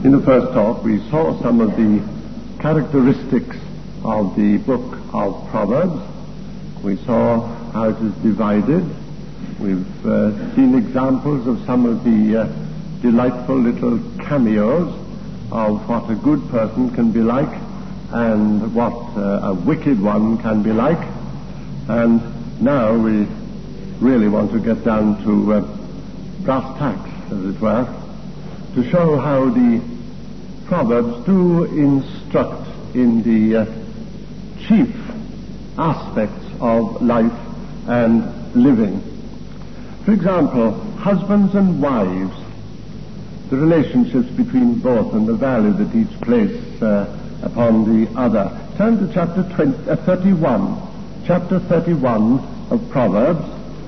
In the first talk, we saw some of the characteristics of the book of Proverbs. We saw how it is divided. We've seen examples of some of the delightful little cameos of what a good person can be like and what a wicked one can be like. And now we really want to get down to brass tacks, as it were, to show how the Proverbs do instruct in the chief aspects of life and living. For example, husbands and wives, the relationships between both and the value that each place upon the other. Turn to chapter 31 of Proverbs.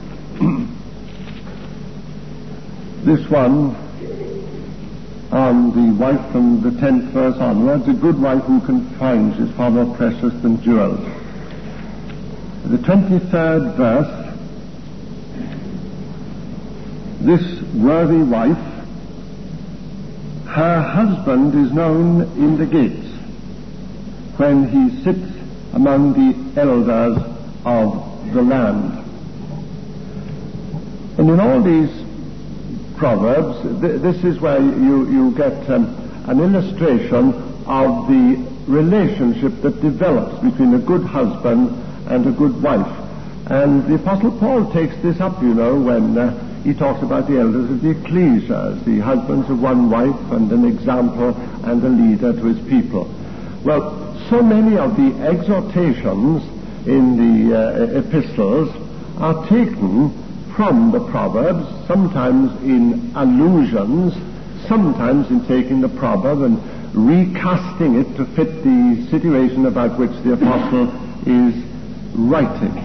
This one on the wife from the 10th verse onwards, a good wife who confines is far more precious than jewels. The 23rd verse, this worthy wife, her husband is known in the gates when he sits among the elders of the land. And in all these Proverbs, this is where you get an illustration of the relationship that develops between a good husband and a good wife. And the Apostle Paul takes this up, when he talks about the elders of the ecclesia as the husbands of one wife and an example and a leader to his people. Well, so many of the exhortations in the epistles are taken from the Proverbs, sometimes in allusions, sometimes in taking the proverb and recasting it to fit the situation about which the apostle is writing.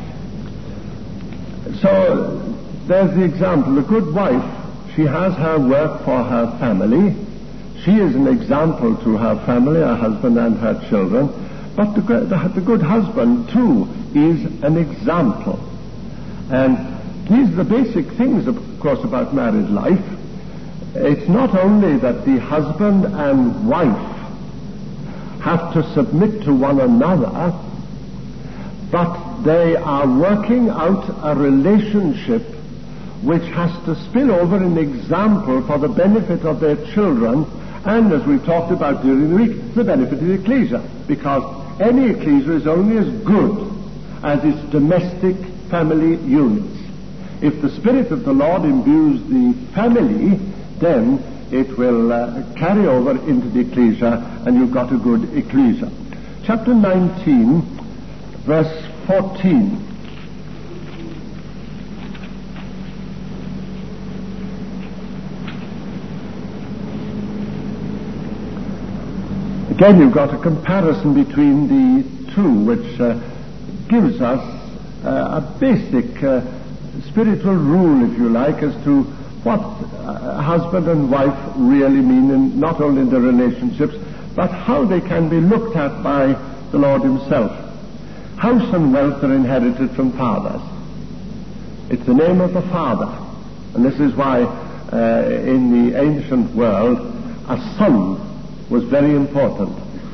So there's the example. The good wife, she has her work for her family. She is an example to her family, her husband and her children. But the good husband, too, is an example. And these are the basic things, of course, about married life. It's not only that the husband and wife have to submit to one another, but they are working out a relationship which has to spill over an example for the benefit of their children, and, as we've talked about during the week, the benefit of the ecclesia, because any ecclesia is only as good as its domestic family units. If the Spirit of the Lord imbues the family, then it will carry over into the ecclesia, and you've got a good ecclesia. Chapter 19, verse 14. Again, you've got a comparison between the two, which gives us a basic spiritual rule, if you like, as to what husband and wife really mean, and not only in their relationships, but how they can be looked at by the Lord himself. House and wealth are inherited from fathers. It's the name of the father. And this is why in the ancient world a son was very important.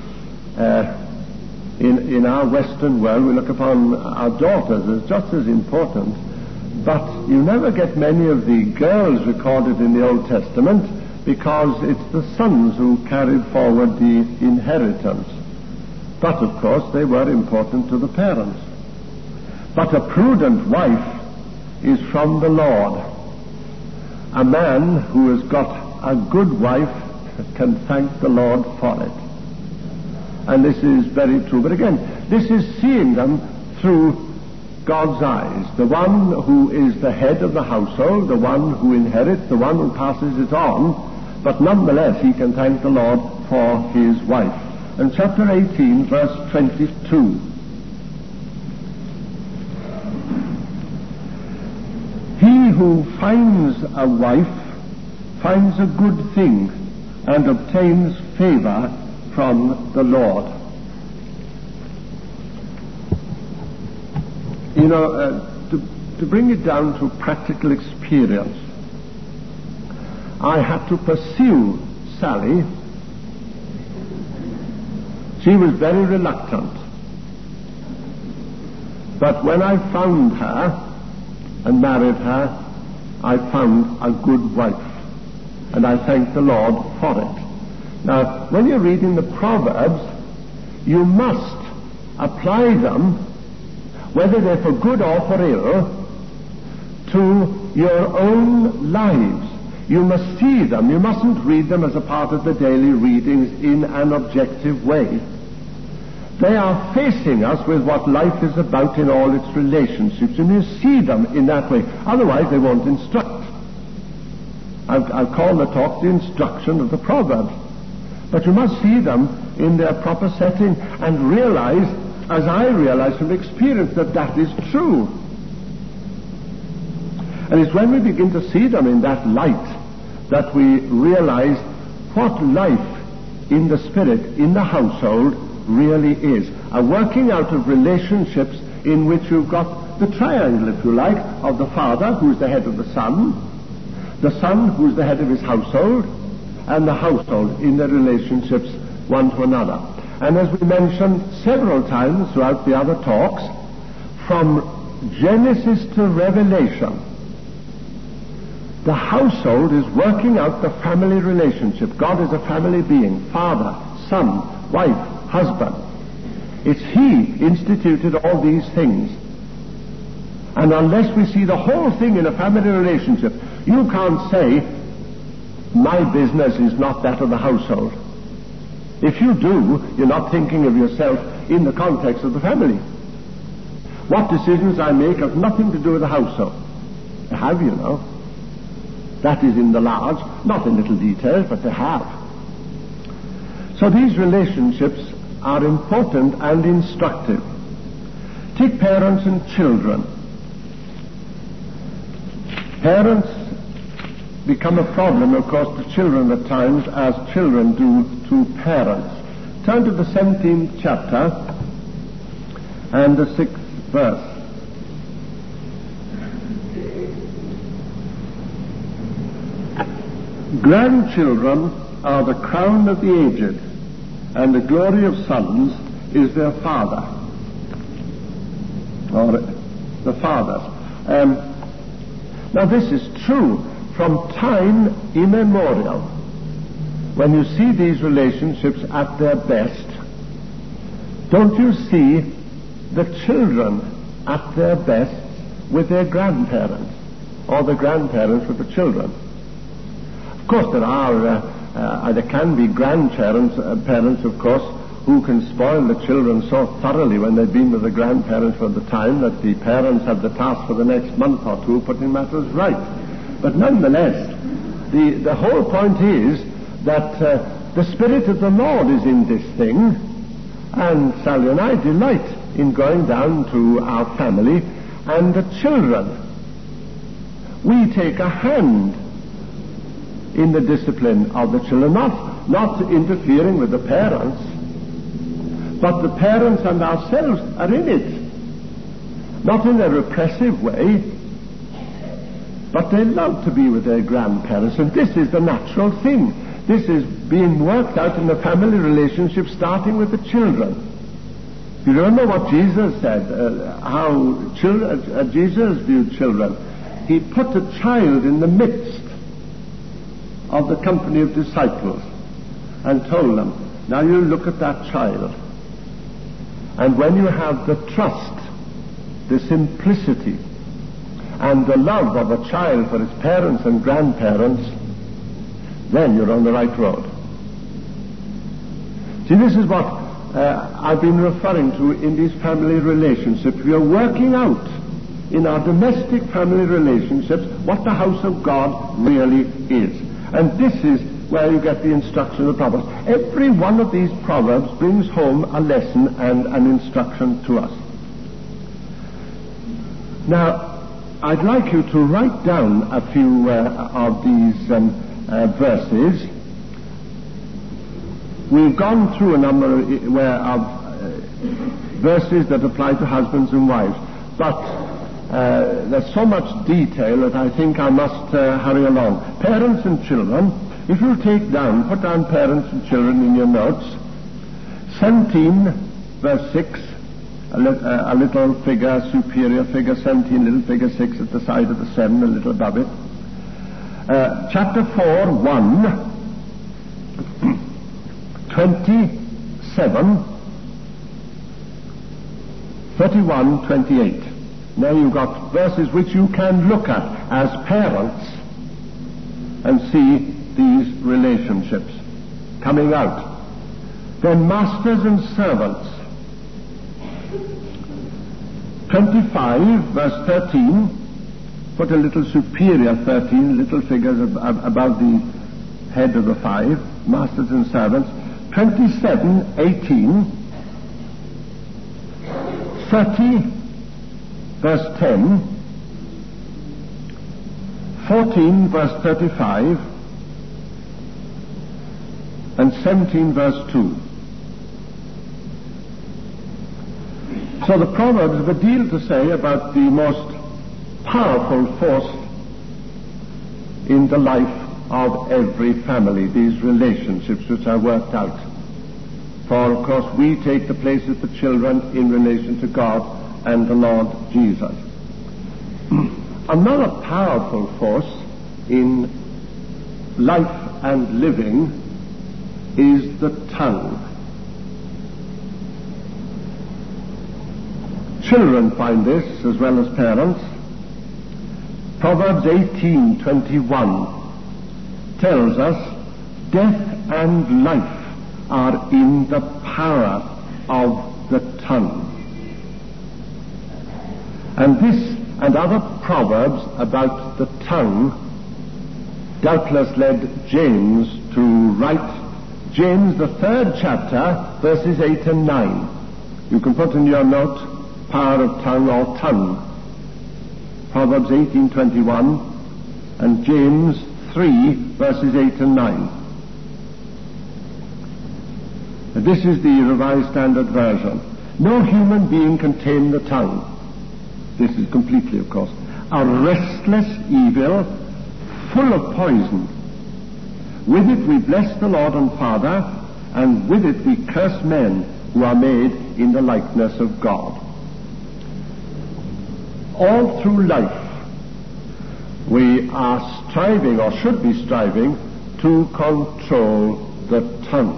In our Western world we look upon our daughters as just as important, but you never get many of the girls recorded in the Old Testament because it's the sons who carried forward the inheritance. But of course they were important to the parents. But a prudent wife is from the Lord. A man who has got a good wife can thank the Lord for it. And this is very true. But again, this is seeing them through God's eyes. The one who is the head of the household, the one who inherits, the one who passes it on, but nonetheless he can thank the Lord for his wife. And chapter 18, verse 22. He who finds a wife finds a good thing and obtains favor from the Lord. To bring it down to practical experience, I had to pursue Sally She was very reluctant. But when I found her and married her, I found a good wife. And I thank the Lord for it. Now, when you're reading the Proverbs, you must apply them, whether they're for good or for ill, to your own lives. You must see them. You mustn't read them as a part of the daily readings in an objective way. They are facing us with what life is about in all its relationships, and you see them in that way. Otherwise, they won't instruct. I'll call the talk the instruction of the Proverbs. But you must see them in their proper setting and realize, as I realize from experience, that that is true. And it's when we begin to see them in that light that we realize what life in the spirit, in the household, really is. A working out of relationships in which you've got the triangle, if you like, of the father, who's the head of the son who's the head of his household, and the household in their relationships one to another. And as we mentioned several times throughout the other talks, from Genesis to Revelation, the household is working out the family relationship. God is a family being, father, son, wife, husband. It's He instituted all these things. And unless we see the whole thing in a family relationship, you can't say, my business is not that of the household. If you do, you're not thinking of yourself in the context of the family. What decisions I make have nothing to do with the household. They have, you know. That is in the large, not in little details, but they have. So these relationships are important and instructive. Take parents and children. Parents become a problem, of course, to children at times, as children do to parents. Turn to the 17th chapter and the 6th verse. Grandchildren are the crown of the aged, and the glory of sons is their father, or the fathers. Now this is true from time immemorial. When you see these relationships at their best, don't you see the children at their best with their grandparents, or the grandparents with the children? Of course, there can be grandparents, parents, of course, who can spoil the children so thoroughly when they've been with the grandparents for the time that the parents have the task for the next month or two putting matters right. But nonetheless, the whole point is that the Spirit of the Lord is in this thing, and Sally and I delight in going down to our family and the children. We take a hand in the discipline of the children, not interfering with the parents, but the parents and ourselves are in it, not in a repressive way, but they love to be with their grandparents, and this is the natural thing. This is being worked out in the family relationship, starting with the children. You remember what Jesus said, how Jesus viewed children. He put a child in the midst of the company of disciples and told them, now you look at that child, and when you have the trust, the simplicity, and the love of a child for his parents and grandparents, then you're on the right road. See, this is what I've been referring to in these family relationships. We are working out in our domestic family relationships what the house of God really is. And this is where you get the instruction of the Proverbs. Every one of these Proverbs brings home a lesson and an instruction to us. Now, I'd like you to write down a few of these verses. We've gone through a number of verses that apply to husbands and wives, but there's so much detail that I think I must hurry along. Parents and children, if you put down parents and children in your notes, 17, verse 6, a little figure, superior figure 17, little figure 6 at the side of the 7, a little above it. Chapter 4, 1, 27, 31, 28. Now you've got verses which you can look at as parents and see these relationships coming out. Then masters and servants. 25, verse 13, put a little superior 13, little figures above the head of the 5, masters and servants. 27, 18, 30, verse 10, 14, verse 35, and 17, verse 2. So the Proverbs have a deal to say about the most powerful force in the life of every family, these relationships which are worked out. For, of course, we take the place of the children in relation to God and the Lord Jesus. Another powerful force in life and living is the tongue. Children find this as well as parents. Proverbs 18:21 tells us, death and life are in the power of the tongue. And this and other proverbs about the tongue doubtless led James to write James, the 3rd chapter, verses 8 and 9. You can put in your note, power of tongue or tongue. Proverbs 18:21 and James 3, verses 8 and 9. This is the Revised Standard Version. No human being can tame the tongue. This is completely, of course, a restless evil, full of poison. With it we bless the Lord and Father, and with it we curse men who are made in the likeness of God. All through life, we are striving, or should be striving, to control the tongue.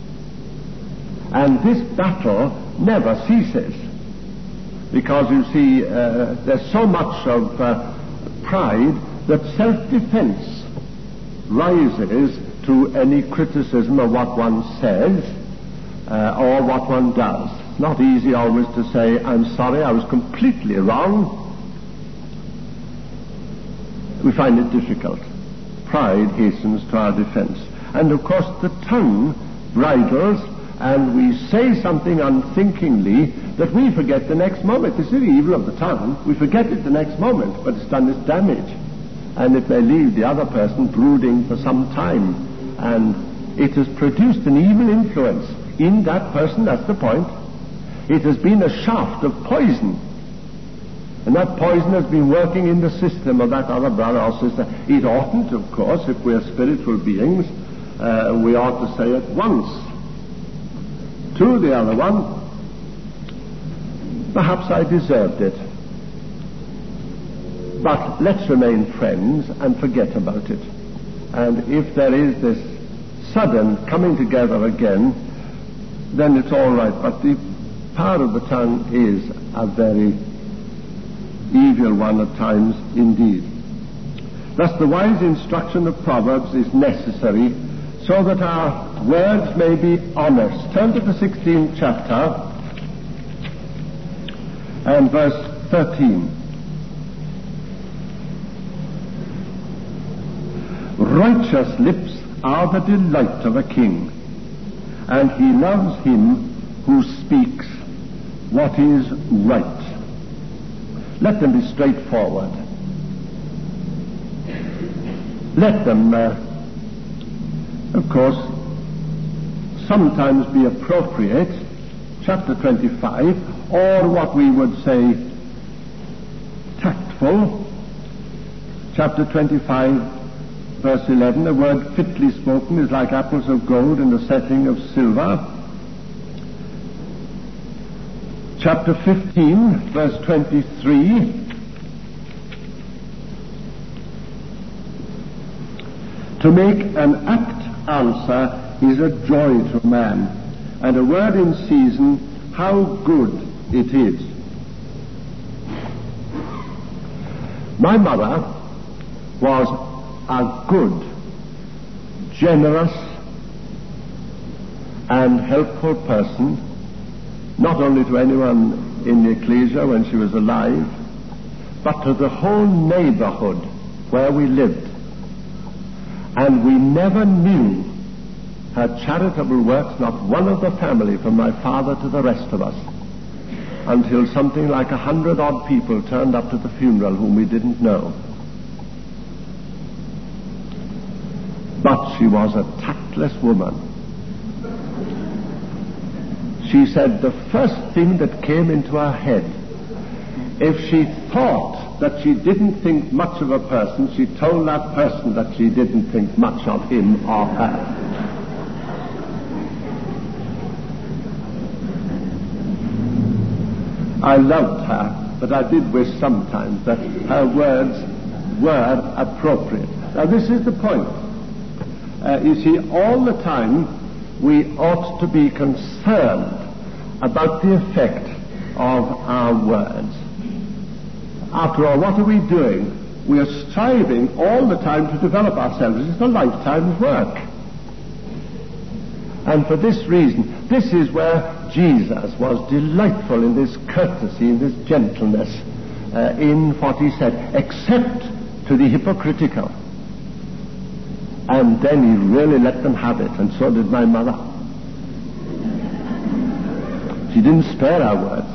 And this battle never ceases. Because, you see, there's so much of pride that self-defense rises to any criticism of what one says or what one does. It's not easy always to say, I'm sorry, I was completely wrong. We find it difficult. Pride hastens to our defense. And, of course, the tongue bridles, and we say something unthinkingly that we forget the next moment. This is the evil of the tongue. We forget it the next moment, but it's done its damage. And it may leave the other person brooding for some time. And it has produced an evil influence in that person. That's the point. It has been a shaft of poison. And that poison has been working in the system of that other brother or sister. It oughtn't, of course, if we're spiritual beings, we ought to say at once to the other one, perhaps I deserved it, but let's remain friends and forget about it. And if there is this sudden coming together again, then it's all right. But the power of the tongue is a very evil one at times indeed. Thus the wise instruction of Proverbs is necessary so that our words may be honest. Turn to the 16th chapter and verse 13. Righteous lips are the delight of a king, and he loves him who speaks what is right. Let them be straightforward. Let them, of course, sometimes be appropriate, chapter 25, or what we would say tactful. Chapter 25, verse 11, the word fitly spoken is like apples of gold in the setting of silver. chapter 15, verse 23. To make an apt answer is a joy to man, and a word in season, how good it is. My mother was a good, generous, and helpful person, not only to anyone in the ecclesia when she was alive, but to the whole neighborhood where we lived. And we never knew her charitable works, not one of the family, from my father to the rest of us, until something like 100-odd people turned up to the funeral whom we didn't know. But she was a tactless woman. She said the first thing that came into her head, if she thought that she didn't think much of a person, she told that person that she didn't think much of him or her. I loved her, but I did wish sometimes that her words were appropriate. Now this is the point. You see, all the time we ought to be concerned about the effect of our words. After all, what are we doing? We are striving all the time to develop ourselves. It's a lifetime's work. And for this reason, this is where Jesus was delightful in this courtesy, in this gentleness, in what he said, except to the hypocritical. And then he really let them have it, and so did my mother. She didn't spare our words.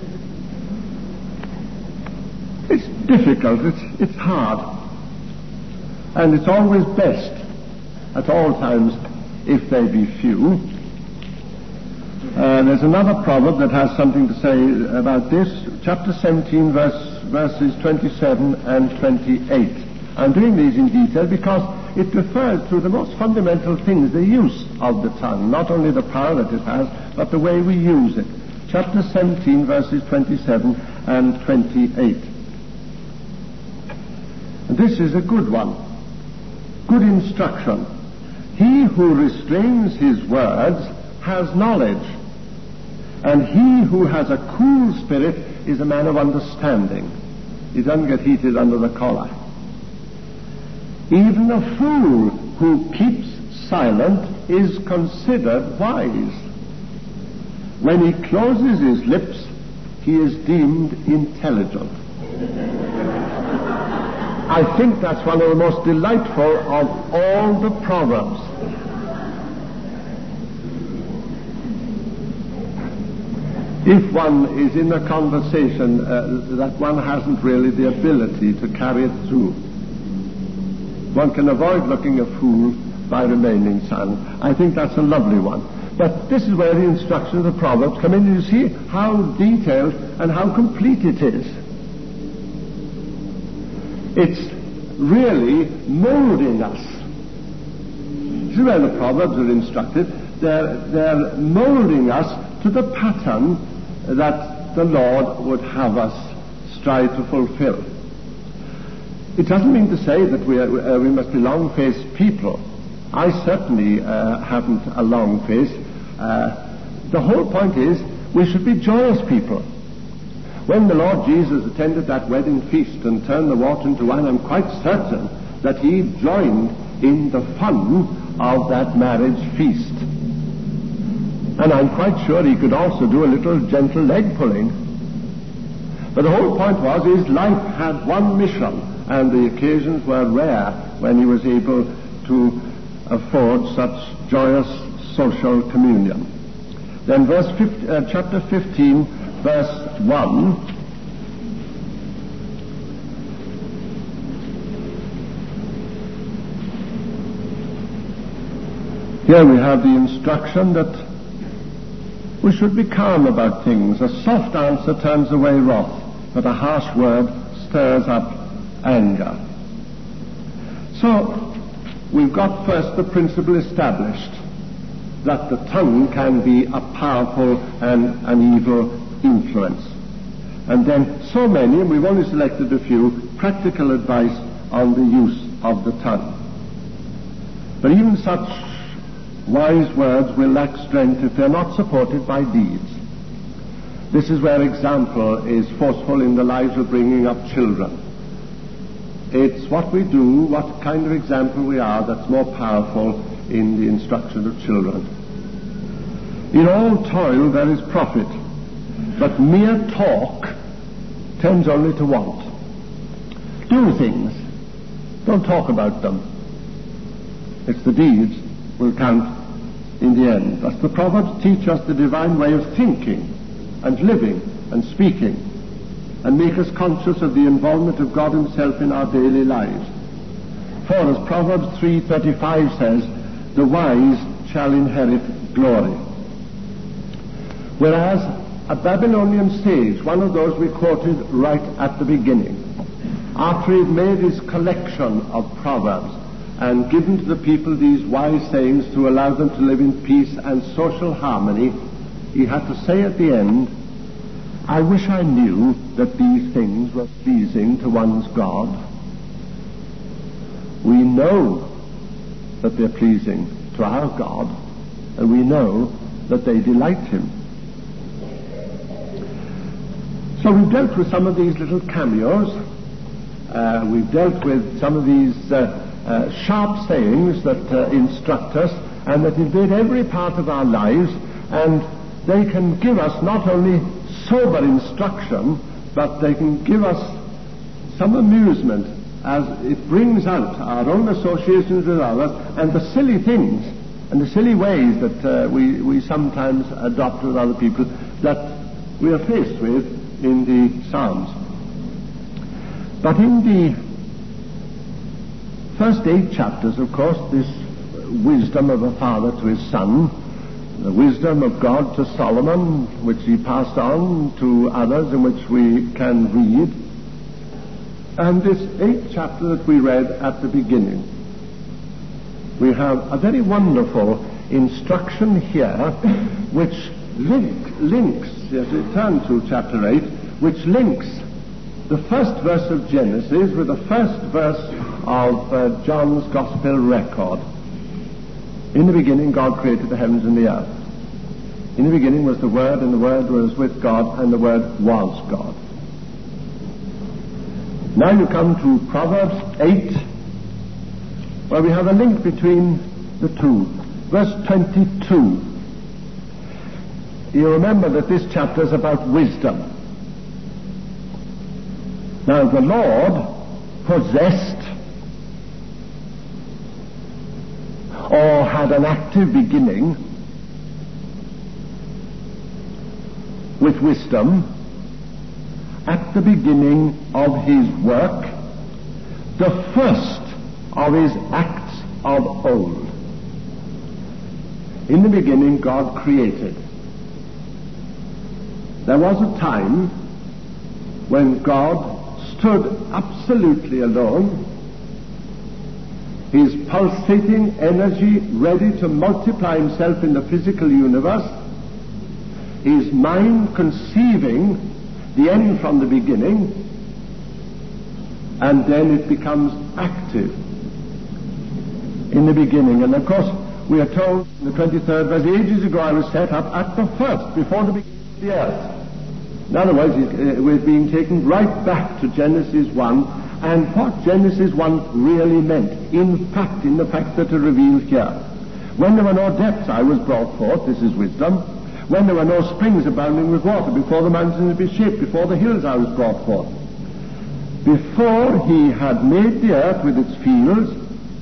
It's difficult, it's hard. And it's always best, at all times, if they be few. There's another proverb that has something to say about this, chapter 17, verses 27 and 28. I'm doing these in detail because it refers to the most fundamental things, the use of the tongue, not only the power that it has, but the way we use it. Chapter 17, verses 27 and 28. This is a good one, good instruction. He who restrains his words has knowledge, and he who has a cool spirit is a man of understanding. He doesn't get heated under the collar. Even a fool who keeps silent is considered wise. When he closes his lips, he is deemed intelligent. I think that's one of the most delightful of all the proverbs. If one is in a conversation that one hasn't really the ability to carry it through, one can avoid looking a fool by remaining silent. I think that's a lovely one. But this is where the instructions of the Proverbs come in. You see how detailed and how complete it is. It's really molding us. This is where the Proverbs are instructed. They're molding us to the pattern that the Lord would have us strive to fulfill. It doesn't mean to say that we must be long-faced people. I certainly haven't a long face. The whole point is we should be joyous people. When the Lord Jesus attended that wedding feast and turned the water into wine, I'm quite certain that he joined in the fun of that marriage feast. And I'm quite sure he could also do a little gentle leg pulling. But the whole point was his life had one mission, and the occasions were rare when he was able to afford such joyous social communion. Then chapter 15, verse 1. Here we have the instruction that we should be calm about things. A soft answer turns away wrath, but a harsh word stirs up anger. So, we've got first the principle established that the tongue can be a powerful and an evil influence. And then so many, and we've only selected a few, practical advice on the use of the tongue. But even such wise words will lack strength if they're not supported by deeds. This is where example is forceful in the lives of bringing up children. It's what we do, what kind of example we are, that's more powerful in the instruction of children. In all toil there is profit, but mere talk tends only to want. Do things, don't talk about them. It's the deeds will count in the end. Thus the Proverbs teach us the divine way of thinking and living and speaking, and make us conscious of the involvement of God himself in our daily lives. For as Proverbs 3:35 says, the wise shall inherit glory. Whereas a Babylonian sage, one of those we quoted right at the beginning, after he had made his collection of proverbs and given to the people these wise sayings to allow them to live in peace and social harmony, he had to say at the end, I wish I knew that these things were pleasing to one's God. We know that they're pleasing to our God, and we know that they delight him. So we've dealt with some of these little cameos. We've dealt with some of these sharp sayings that instruct us and that invade every part of our lives, and they can give us not only sober instruction, but they can give us some amusement as it brings out our own associations with others and the silly things and the silly ways that we sometimes adopt with other people that we are faced with in the Psalms. But in the first 8 chapters, of course, this wisdom of a father to his son, the wisdom of God to Solomon, which he passed on to others, in which we can read, and this 8th chapter that we read at the beginning. We have a very wonderful instruction here which links, as we turn to chapter 8, which links the first verse of Genesis with the first verse of John's Gospel record. In the beginning God created the heavens and the earth. In the beginning was the Word, and the Word was with God, and the Word was God. Now you come to Proverbs 8, where we have a link between the two. Verse 22. You remember that this chapter is about wisdom. Now the Lord possessed or had an active beginning with wisdom at the beginning of his work, the first of his acts of old. In the beginning God created. There was a time when God stood absolutely alone, his pulsating energy ready to multiply himself in the physical universe, his mind conceiving the end from the beginning, and then it becomes active in the beginning. And of course we are told in the 23rd verse, ages ago I was set up at the first, before the beginning of the earth. In other words, we're being taken right back to Genesis 1, and what Genesis 1 really meant, in fact, in the facts that are revealed here. When there were no depths I was brought forth, this is wisdom. When there were no springs abounding with water, before the mountains had been shaped, before the hills I was brought forth. Before he had made the earth with its fields,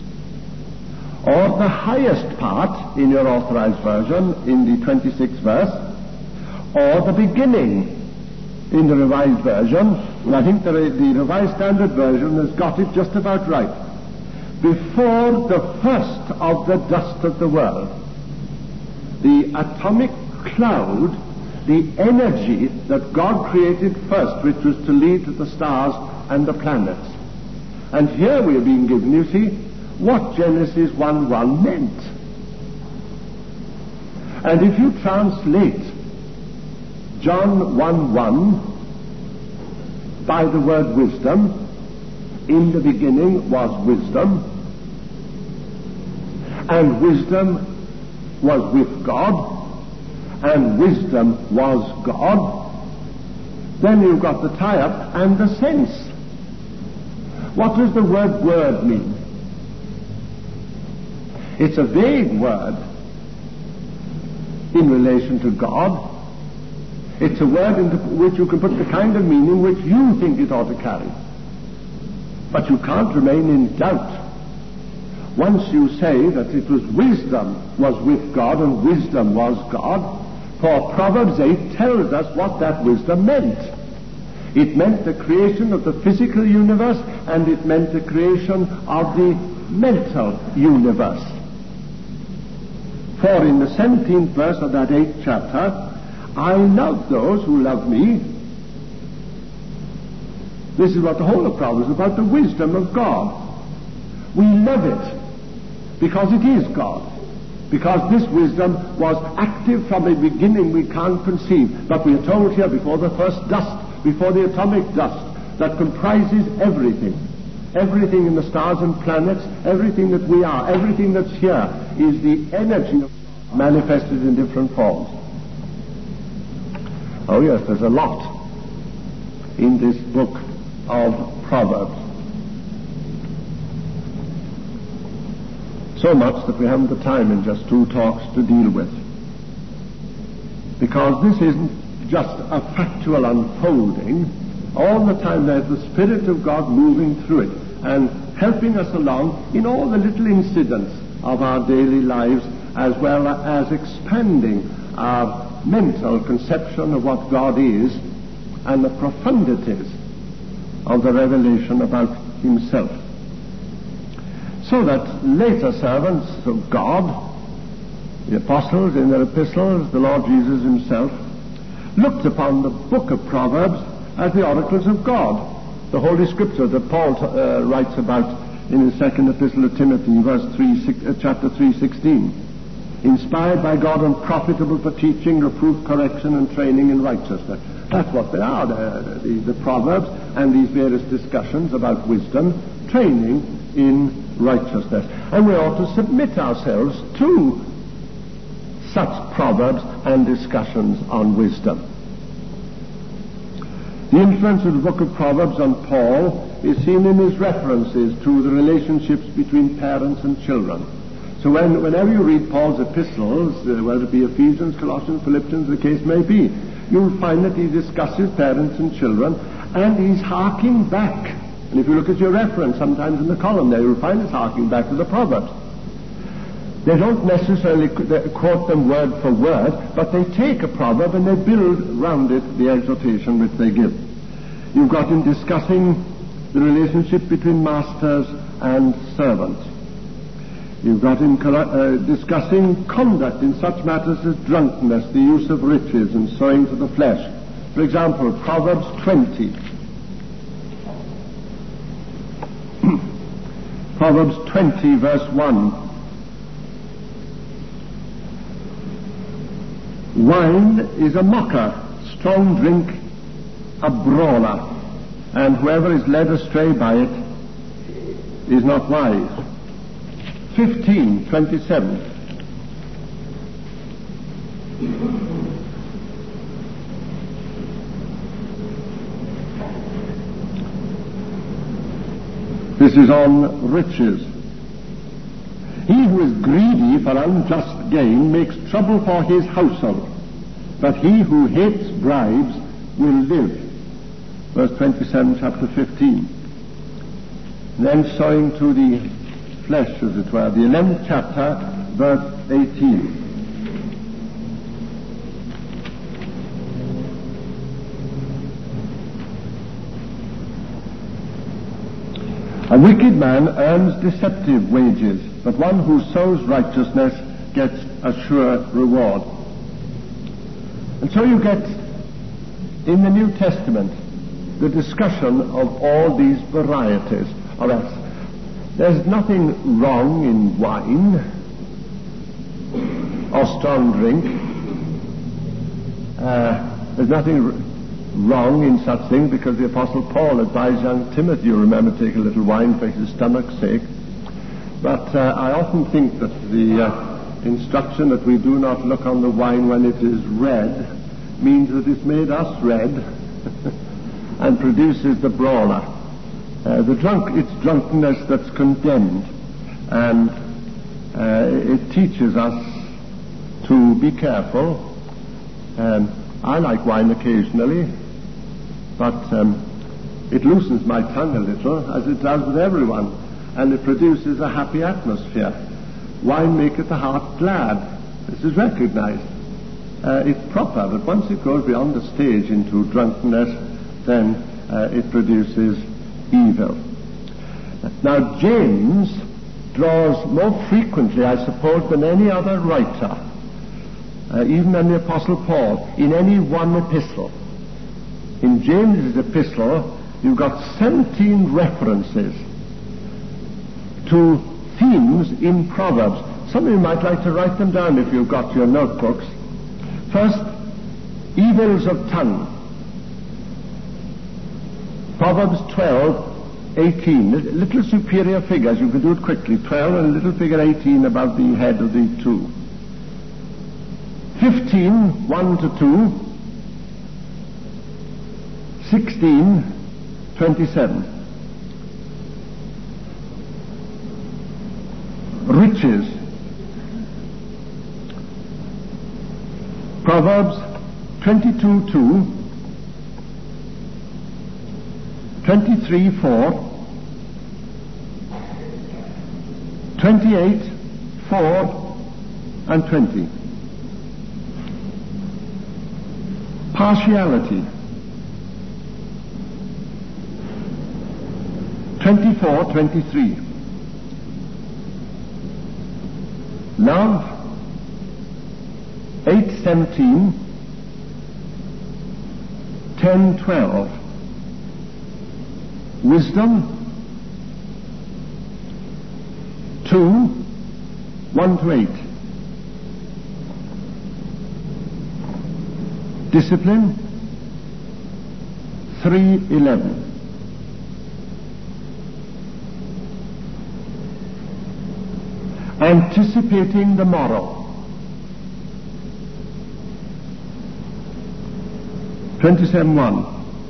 or the highest part, in your authorized version, in the 26th verse, or the beginning, in the Revised Version, and I think the Revised Standard Version has got it just about right. Before the first of the dust of the world, the atomic cloud, the energy that God created first, which was to lead to the stars and the planets. And here we are being given, you see, what Genesis 1:1 meant. And if you translate John 1:1, by the word wisdom, in the beginning was wisdom, and wisdom was with God, and wisdom was God. Then you've got the tie-up and the sense. What does the word mean? It's a vague word in relation to God. It's a word into which you can put the kind of meaning which you think it ought to carry. But you can't remain in doubt. Once you say that it was wisdom was with God and wisdom was God, for Proverbs 8 tells us what that wisdom meant. It meant the creation of the physical universe, and it meant the creation of the mental universe. For in the 17th verse of that 8th chapter, I love those who love me. This is what the whole of Proverbs is about, the wisdom of God. We love it because it is God. Because this wisdom was active from the beginning, we can't conceive. But we are told here, before the first dust, before the atomic dust, that comprises everything. Everything in the stars and planets, everything that we are, everything that's here, is the energy of God manifested in different forms. Oh yes, there's a lot in this book of Proverbs. So much that we haven't the time in just 2 talks to deal with. Because this isn't just a factual unfolding. All the time there's the Spirit of God moving through it and helping us along in all the little incidents of our daily lives, as well as expanding our mental conception of what God is and the profundities of the revelation about himself. So that later servants of God, the apostles in their epistles, the Lord Jesus himself, looked upon the book of Proverbs as the oracles of God, the Holy Scripture that Paul writes about in his second epistle to Timothy, chapter 3:16. Inspired by God and profitable for teaching, reproof, correction, and training in righteousness. That's what they are, the Proverbs and these various discussions about wisdom, training in righteousness. And we ought to submit ourselves to such proverbs and discussions on wisdom. The influence of the book of Proverbs on Paul is seen in his references to the relationships between parents and children. So whenever you read Paul's epistles, whether it be Ephesians, Colossians, Philippians, the case may be, you'll find that he discusses parents and children, and he's harking back. And if you look at your reference, sometimes in the column there, you'll find it's harking back to the Proverbs. They don't necessarily quote them word for word, but they take a proverb and they build round it the exhortation which they give. You've got him discussing the relationship between masters and servants. You've got him discussing conduct in such matters as drunkenness, the use of riches, and sowing to the flesh. For example, Proverbs 20. Proverbs 20, verse 1. Wine is a mocker, strong drink a brawler, and whoever is led astray by it is not wise. 15:27. This is on riches. He who is greedy for unjust gain makes trouble for his household, but he who hates bribes will live. Verse 27, chapter 15. Then sowing to the flesh, as it were, the 11th chapter, verse 18. A wicked man earns deceptive wages, but one who sows righteousness gets a sure reward. And so you get, in the New Testament, the discussion of all these varieties of us. There's nothing wrong in wine or strong drink. There's nothing wrong in such things, because the Apostle Paul advised young Timothy, you remember, to take a little wine for his stomach's sake. But I often think that the instruction that we do not look on the wine when it is red means that it's made us red and produces the brawler. It's drunkenness that's condemned, and it teaches us to be careful. I like wine occasionally, but it loosens my tongue a little, as it does with everyone, and it produces a happy atmosphere. Wine maketh the heart glad. This is recognized. It's proper, but once it goes beyond the stage into drunkenness, then it produces evil. Now, James draws more frequently, I suppose, than any other writer, even than the Apostle Paul, in any one epistle. In James's epistle, you've got 17 references to themes in Proverbs. Some of you might like to write them down if you've got your notebooks. First, evils of tongue. Proverbs 12:18. Little superior figures, you can do it quickly. 12 and a little figure 18 above the head of the two. 15, 1 to 2. 16, 27. Riches. Proverbs 22:2, 23:4, 28:4 and 20. Partiality. 24:23. Love. 8:17, 10:12. Wisdom. 2, 1 to 8. Discipline. 3:11. Anticipating the morrow. 27:1.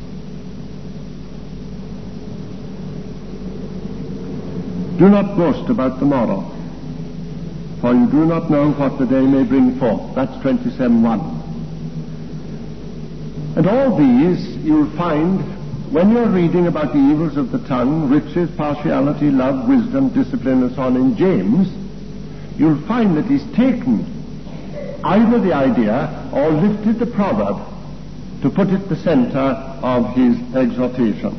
Do not boast about the morrow, for you do not know what the day may bring forth. That's 27:1. And all these you'll find when you're reading about the evils of the tongue, riches, partiality, love, wisdom, discipline, and so on in James. You'll find that he's taken either the idea or lifted the proverb to put it the center of his exhortation.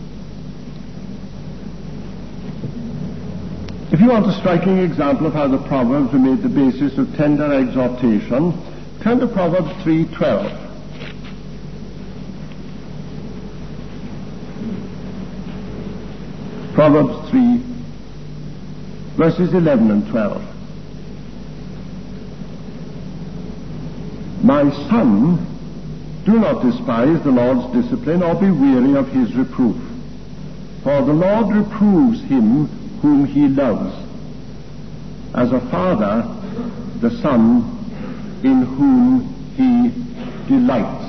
If you want a striking example of how the Proverbs are made the basis of tender exhortation, turn to Proverbs 3:12. Proverbs 3, verses 11 and 12. My son, do not despise the Lord's discipline or be weary of his reproof. For the Lord reproves him whom he loves, as a father the son in whom he delights.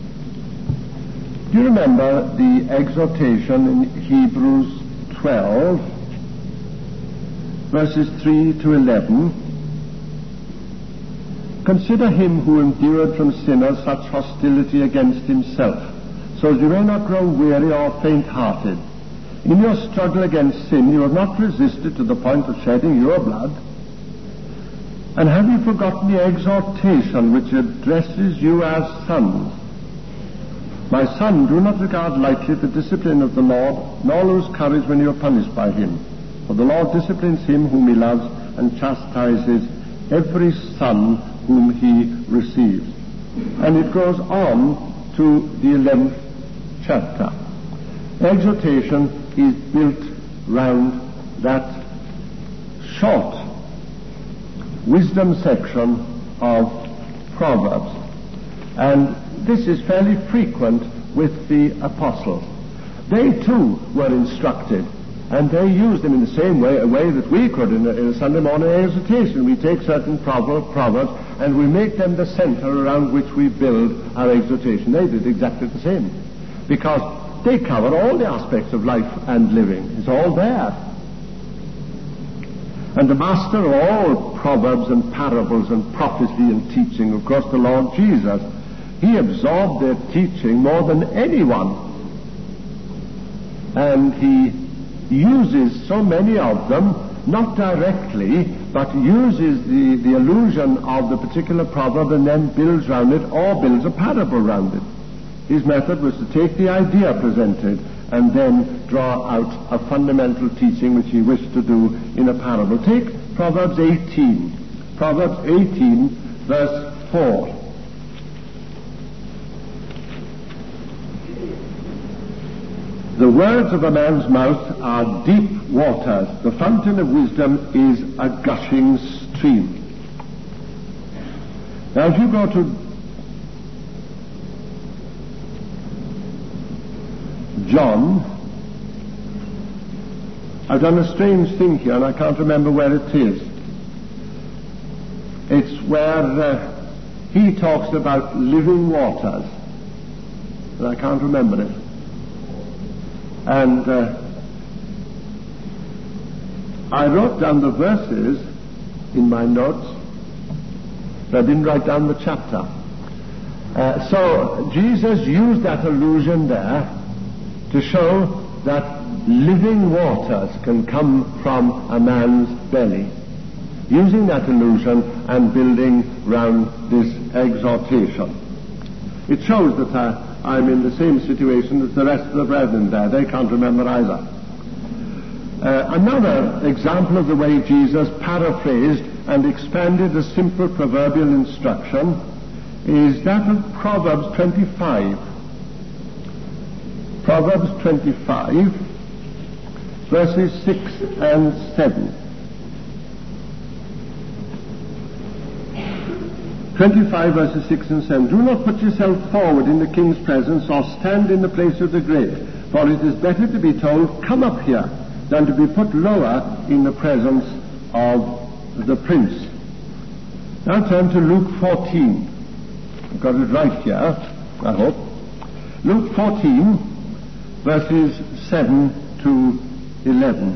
Do you remember the exhortation in Hebrews 12, verses 3 to 11? Consider him who endured from sinners such hostility against himself, so that you may not grow weary or faint-hearted. In your struggle against sin, you have not resisted to the point of shedding your blood. And have you forgotten the exhortation which addresses you as sons? My son, do not regard lightly the discipline of the Lord, nor lose courage when you are punished by him. For the Lord disciplines him whom he loves, and chastises every son whom he receives. And it goes on to the 11th chapter. Exhortation is built round that short wisdom section of Proverbs. And this is fairly frequent with the apostles. They too were instructed, and they used them in the same way, a way that we could in a Sunday morning exhortation. We take certain proverbs and we make them the center around which we build our exhortation. They did exactly the same, because they cover all the aspects of life and living. It's all there. And the master of all proverbs and parables and prophecy and teaching, of course, the Lord Jesus, he absorbed their teaching more than anyone. And he uses so many of them, not directly, but uses the allusion of the particular proverb and then builds round it, or builds a parable round it. His method was to take the idea presented and then draw out a fundamental teaching which he wished to do in a parable. Take Proverbs 18. Proverbs 18, verse 4. The words of a man's mouth are deep waters. The fountain of wisdom is a gushing stream. Now if you go to John, I've done a strange thing here and I can't remember where it is. It's where he talks about living waters, and I can't remember it. And I wrote down the verses in my notes, but I didn't write down the chapter. So Jesus used that allusion there to show that living waters can come from a man's belly. Using that allusion and building round this exhortation. It shows that I'm in the same situation as the rest of the brethren there. They can't remember either. Another example of the way Jesus paraphrased and expanded a simple proverbial instruction is that of Proverbs 25. Proverbs 25, verses 6 and 7. 25 verses 6 and 7. Do not put yourself forward in the king's presence or stand in the place of the great, for it is better to be told, come up here, than to be put lower in the presence of the prince. Now turn to Luke 14. I've got it right here, I hope. Luke 14, verses 7 to 11.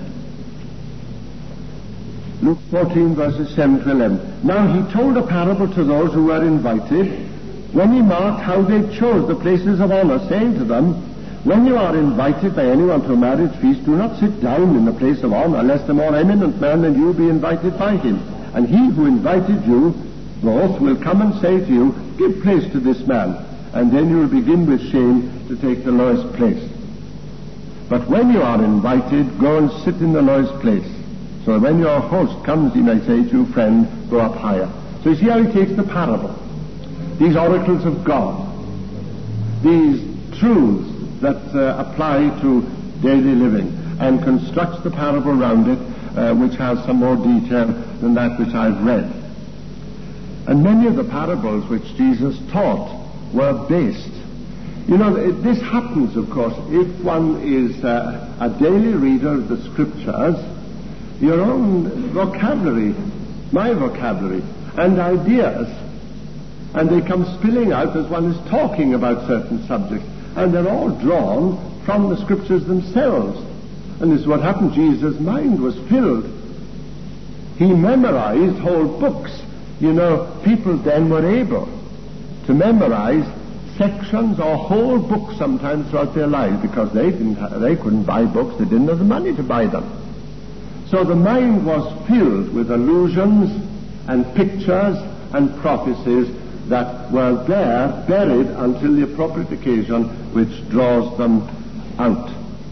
Luke 14, verses 7 to 11. Now he told a parable to those who were invited, when he marked how they chose the places of honor, saying to them, when you are invited by anyone to a marriage feast, do not sit down in the place of honor, lest a more eminent man than you be invited by him. And he who invited you both will come and say to you, give place to this man. And then you will begin with shame to take the lowest place. But when you are invited, go and sit in the lowest place. So when your host comes, he may say to you, friend, go up higher. So you see how he takes the parable. These oracles of God. These truths that apply to daily living, and constructs the parable round it, which has some more detail than that which I've read. And many of the parables which Jesus taught were based. You know, this happens, of course, if one is a daily reader of the Scriptures. Your own vocabulary, my vocabulary, and ideas, and they come spilling out as one is talking about certain subjects, and they're all drawn from the Scriptures themselves. And this is what happened. Jesus' mind was filled. He memorized whole books. You know, people then were able to memorize sections or whole books sometimes throughout their lives, because they couldn't buy books, they didn't have the money to buy them. So the mind was filled with allusions and pictures and prophecies that were there, buried until the appropriate occasion which draws them out.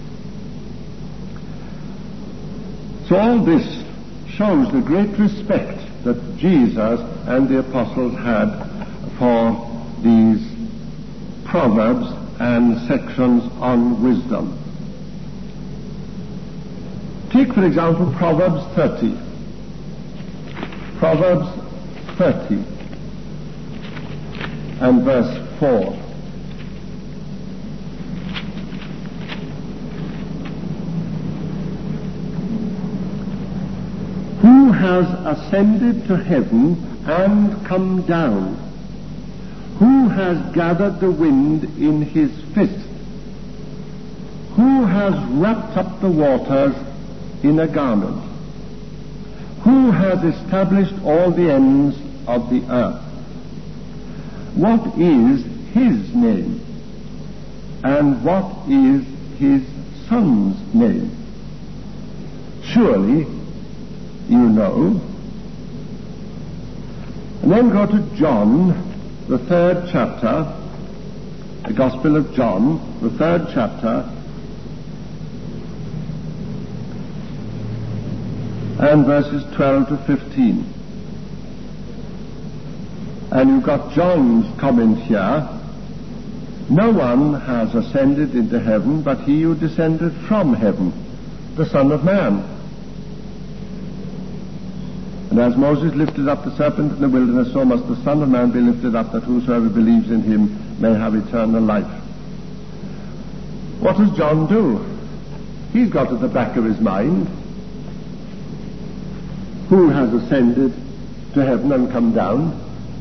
So all this shows the great respect that Jesus and the apostles had for these proverbs and sections on wisdom. Take, for example, Proverbs 30. Proverbs 30 and verse 4. has ascended to heaven and come down? Who has gathered the wind in his fist? Who has wrapped up the waters in a garment? Who has established all the ends of the earth? What is his name? And what is his son's name? Surely you know. And then go to John, the 3rd chapter, the Gospel of John, the 3rd chapter, and verses 12 to 15. And you've got John's comment here. No one has ascended into heaven but he who descended from heaven, the Son of Man. And as Moses lifted up the serpent in the wilderness, so must the Son of Man be lifted up, that whosoever believes in him may have eternal life. What does John do? He's got at the back of his mind, who has ascended to heaven and come down?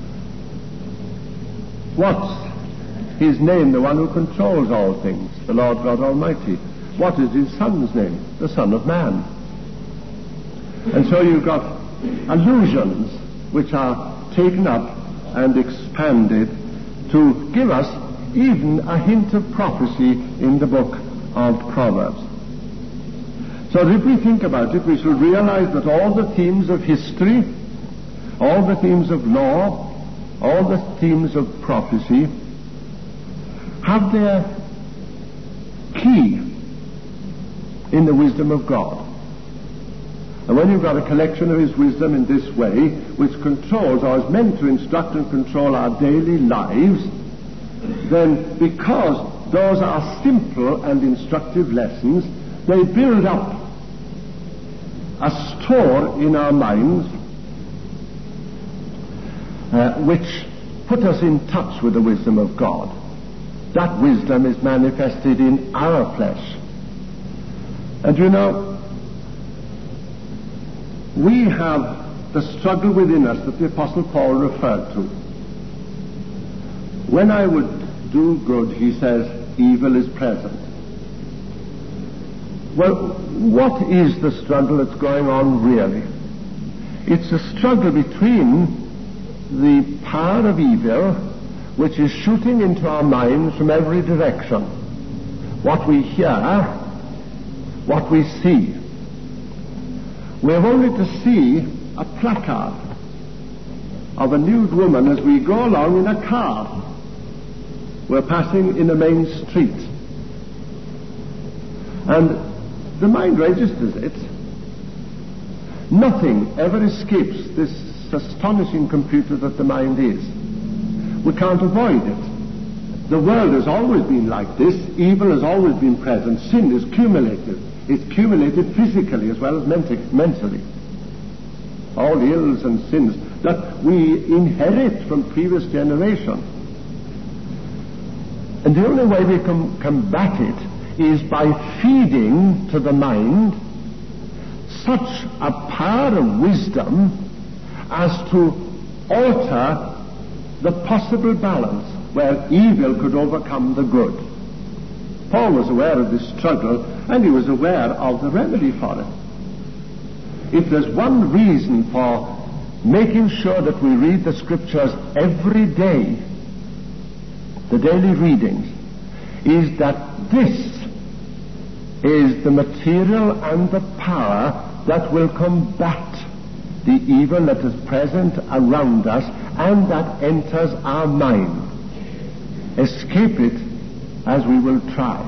What's his name, the one who controls all things, the Lord God Almighty? What is his Son's name? The Son of Man. And so you've got allusions which are taken up and expanded to give us even a hint of prophecy in the book of Proverbs. So if we think about it, we should realize that all the themes of history, all the themes of law, all the themes of prophecy have their key in the wisdom of God. And when you've got a collection of his wisdom in this way, which controls or is meant to instruct and control our daily lives, then because those are simple and instructive lessons, they build up a store in our minds which put us in touch with the wisdom of God. That wisdom is manifested in our flesh. And you know, we have the struggle within us that the Apostle Paul referred to. When I would do good, he says, evil is present. Well, what is the struggle that's going on really? It's a struggle between the power of evil, which is shooting into our minds from every direction. What we hear, what we see. We have only to see a placard of a nude woman as we go along in a car. We're passing in a main street. And the mind registers it. Nothing ever escapes this astonishing computer that the mind is. We can't avoid it. The world has always been like this. Evil has always been present. Sin is cumulative. It's cumulated physically as well as mentally. All the ills and sins that we inherit from previous generations. And the only way we can combat it is by feeding to the mind such a power of wisdom as to alter the possible balance where evil could overcome the good. Paul was aware of this struggle, and he was aware of the remedy for it. If there's one reason for making sure that we read the Scriptures every day, the daily readings, is that this is the material and the power that will combat the evil that is present around us and that enters our mind. Escape it as we will try.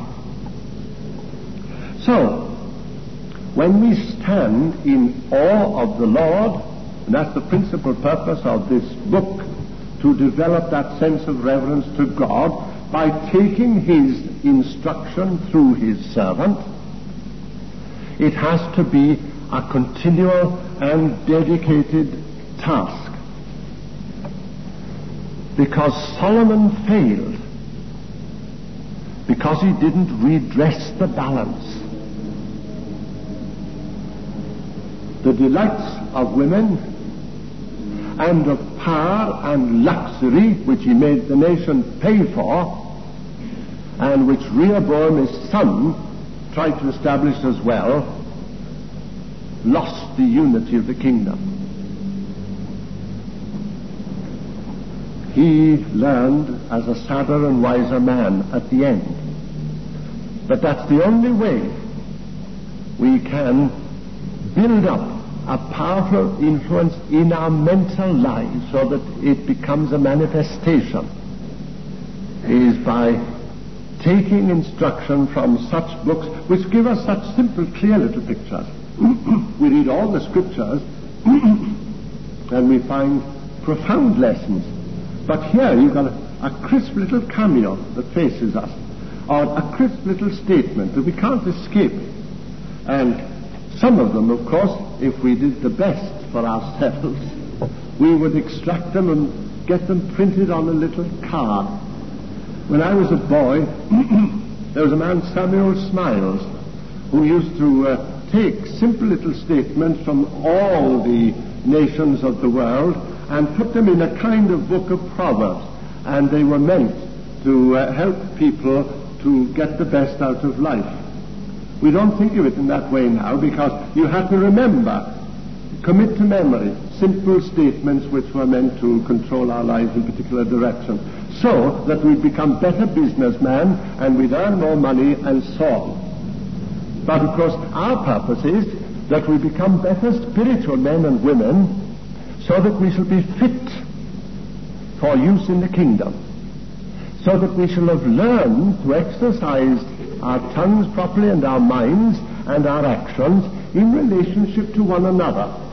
So, when we stand in awe of the Lord, and that's the principal purpose of this book, to develop that sense of reverence to God by taking his instruction through his servant, it has to be a continual and dedicated task. Because Solomon failed, because he didn't redress the balance. the delights of women and of power and luxury, which he made the nation pay for, and which Rehoboam, his son, tried to establish as well, lost the unity of the kingdom. He learned as a sadder and wiser man at the end. But that's the only way we can build up a powerful influence in our mental lives so that it becomes a manifestation, is by taking instruction from such books which give us such simple, clear little pictures. We read all the scriptures and we find profound lessons. But here you've got a crisp little cameo that faces us, or a crisp little statement that we can't escape. And some of them, of course, if we did the best for ourselves, we would extract them and get them printed on a little card. When I was a boy, there was a man, Samuel Smiles, who used to take simple little statements from all the nations of the world and put them in a kind of book of Proverbs, and they were meant to help people to get the best out of life. We don't think of it in that way now, because you have to remember, commit to memory, simple statements which were meant to control our lives in a particular direction, so that we'd become better businessmen and we'd earn more money and so on. But of course our purpose is that we become better spiritual men and women, so that we shall be fit for use in the kingdom, so that we shall have learned to exercise our tongues properly and our minds and our actions in relationship to one another.